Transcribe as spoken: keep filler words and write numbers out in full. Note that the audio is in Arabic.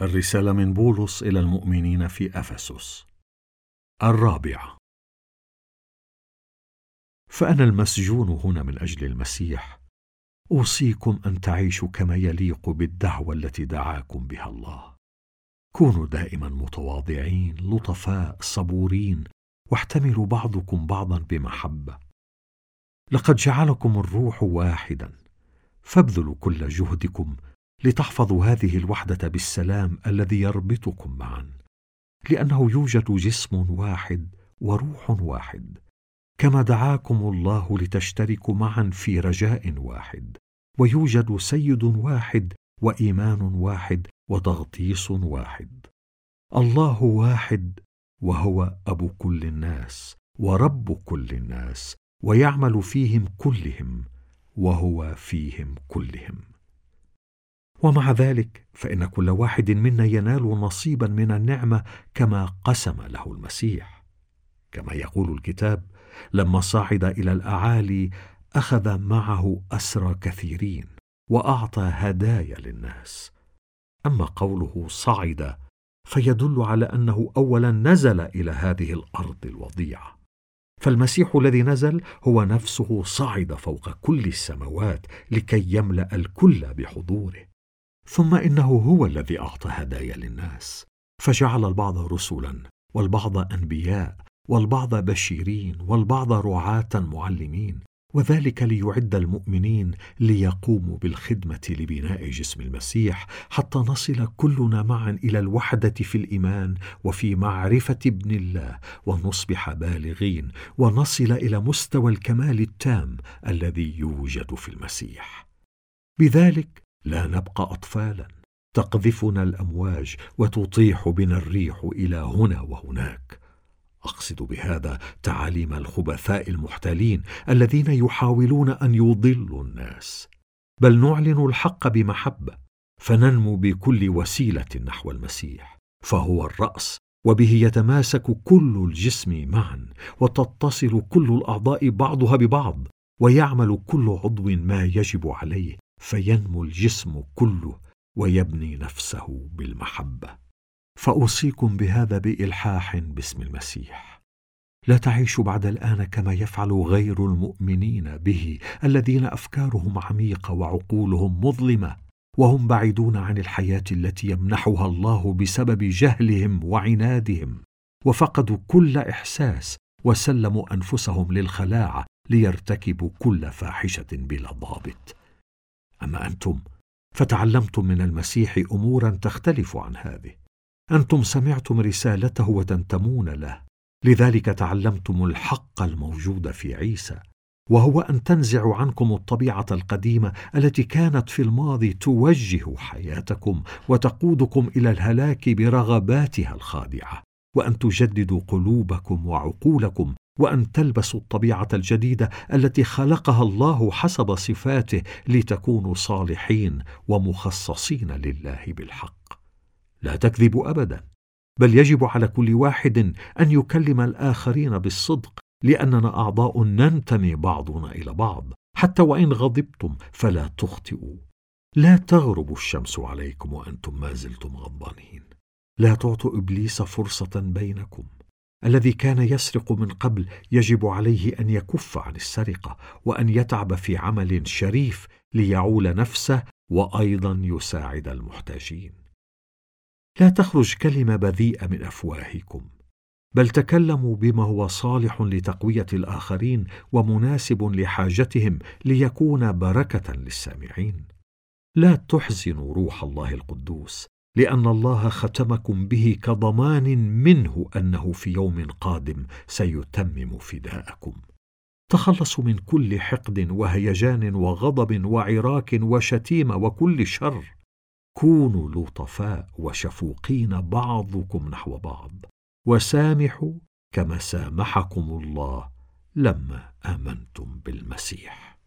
الرسالة من بولس إلى المؤمنين في أفسس. الرابعة. فأنا المسجون هنا من أجل المسيح، أوصيكم أن تعيشوا كما يليق بالدعوة التي دعاكم بها الله. كونوا دائما متواضعين لطفاء صبورين، واحتملوا بعضكم بعضا بمحبة. لقد جعلكم الروح واحدا، فابذلوا كل جهدكم لتحفظوا هذه الوحدة بالسلام الذي يربطكم معا، لأنه يوجد جسم واحد وروح واحد، كما دعاكم الله لتشتركوا معا في رجاء واحد، ويوجد سيد واحد وإيمان واحد وتغطيس واحد. الله واحد، وهو أبو كل الناس ورب كل الناس، ويعمل فيهم كلهم، وهو فيهم كلهم. ومع ذلك فإن كل واحد منا ينال نصيبا من النعمة كما قسم له المسيح، كما يقول الكتاب: لما صعد إلى الأعالي أخذ معه أسرى كثيرين وأعطى هدايا للناس. أما قوله صعد فيدل على أنه أولا نزل إلى هذه الأرض الوضيعة، فالمسيح الذي نزل هو نفسه صعد فوق كل السماوات لكي يملأ الكل بحضوره. ثم إنه هو الذي أعطى هدايا للناس، فجعل البعض رسلا، والبعض أنبياء، والبعض بشيرين، والبعض رعاة معلمين، وذلك ليعد المؤمنين ليقوموا بالخدمة لبناء جسم المسيح، حتى نصل كلنا معا إلى الوحدة في الإيمان وفي معرفة ابن الله، ونصبح بالغين، ونصل إلى مستوى الكمال التام الذي يوجد في المسيح. بذلك لا نبقى أطفالا تقذفنا الأمواج وتطيح بنا الريح إلى هنا وهناك. أقصد بهذا تعاليم الخبثاء المحتالين الذين يحاولون أن يضلوا الناس، بل نعلن الحق بمحبة، فننمو بكل وسيلة نحو المسيح، فهو الرأس، وبه يتماسك كل الجسم معا، وتتصل كل الأعضاء بعضها ببعض، ويعمل كل عضو ما يجب عليه، فينمو الجسم كله ويبني نفسه بالمحبة. فأوصيكم بهذا بإلحاح باسم المسيح: لا تعيشوا بعد الآن كما يفعل غير المؤمنين به، الذين أفكارهم عميقة وعقولهم مظلمة، وهم بعيدون عن الحياة التي يمنحها الله بسبب جهلهم وعنادهم، وفقدوا كل إحساس، وسلموا أنفسهم للخلاعة ليرتكبوا كل فاحشة بلا ضابط. أما أنتم فتعلمتم من المسيح أمورا تختلف عن هذه. أنتم سمعتم رسالته وتنتمون له، لذلك تعلمتم الحق الموجود في عيسى، وهو أن تنزعوا عنكم الطبيعة القديمة التي كانت في الماضي توجه حياتكم وتقودكم إلى الهلاك برغباتها الخادعة، وأن تجددوا قلوبكم وعقولكم، وأن تلبسوا الطبيعة الجديدة التي خلقها الله حسب صفاته لتكونوا صالحين ومخصصين لله بالحق. لا تكذبوا أبدا، بل يجب على كل واحد أن يكلم الآخرين بالصدق، لأننا أعضاء ننتمي بعضنا إلى بعض. حتى وإن غضبتم فلا تخطئوا. لا تغرب الشمس عليكم وأنتم ما زلتم غضبانين. لا تعطوا إبليس فرصة بينكم. الذي كان يسرق من قبل يجب عليه أن يكف عن السرقة، وأن يتعب في عمل شريف ليعول نفسه وأيضا يساعد المحتاجين. لا تخرج كلمة بذيئة من أفواهكم، بل تكلموا بما هو صالح لتقوية الآخرين ومناسب لحاجتهم، ليكون بركة للسامعين. لا تحزنوا روح الله القدوس، لأن الله ختمكم به كضمان منه أنه في يوم قادم سيتمم فداءكم. تخلصوا من كل حقد وهيجان وغضب وعراك وشتيمة وكل شر. كونوا لطفاء وشفوقين بعضكم نحو بعض، وسامحوا كما سامحكم الله لما آمنتم بالمسيح.